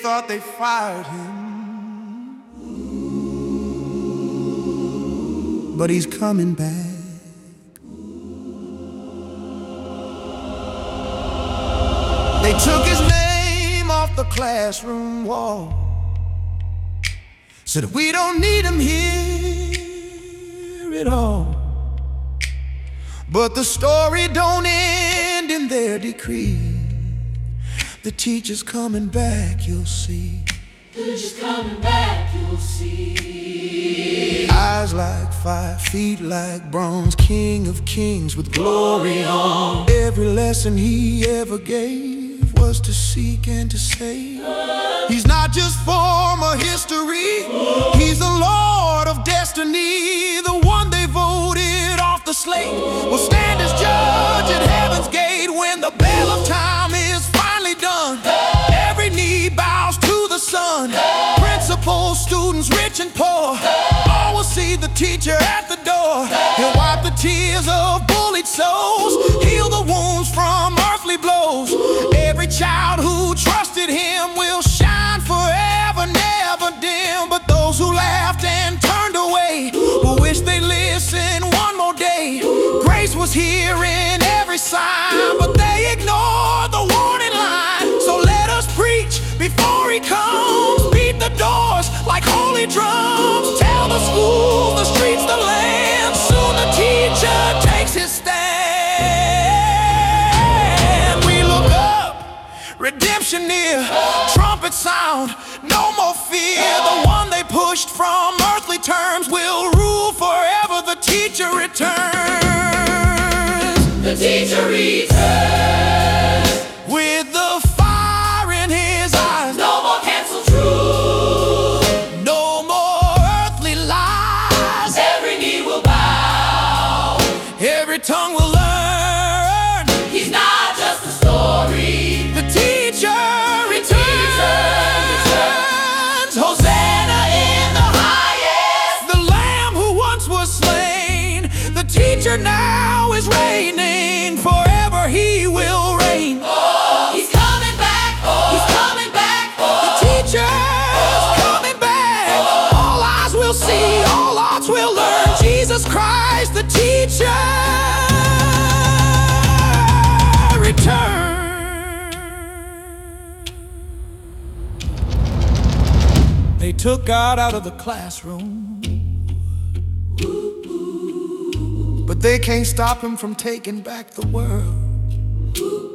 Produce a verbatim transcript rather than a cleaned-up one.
thought they fired him, but he's coming back. They took his name off the classroom wall, said we don't need him here at all. But the story don't end in their decree. The teacher's coming back, you'll see. The teacher's coming back, you'll see. Eyes like fire, feet like bronze, King of kings with glory on. Every lesson he ever gave was to seek and to save. He's not just former history, he's the Lord of destiny. The one they voted off the slate will stand as judge at heaven's gate when the bell of time is finally done. Every knee bows to the Son. Principals, students, rich and poor, all will see the teacher at the door. He'll wipe the tears of bullied souls, heal the wounds from earthly blows. Every child who trusted him will shine forever, never dim. But those who laughed and turned away will wish they listened one more day. Grace was here in every sign, but they ignored the warning line. So let us preach before he comes. Beat the doors like holy drums. Tell the schools, the streets, the land. Soon the teacher takes his stand. We look up, redemption near, trumpet sound, no more fear. The one they pushed from earthly terms will rule forever. The teacher returns. The teacher returns. With the fire in his eyes. No more cancel truth. No more earthly lies. Every knee will bow. Every tongue will learn. He's not just a story. The teacher returns. Hosanna in the highest. The Lamb who once was slain. The teacher now is reigning. Forever he will reign. Oh, he's coming back. Oh, he's coming back. Oh, The teacher's coming back. All eyes will see, all hearts will learn. Jesus Christ, the teacher, return. They took God out of the classroom, but they can't stop him from taking back the world.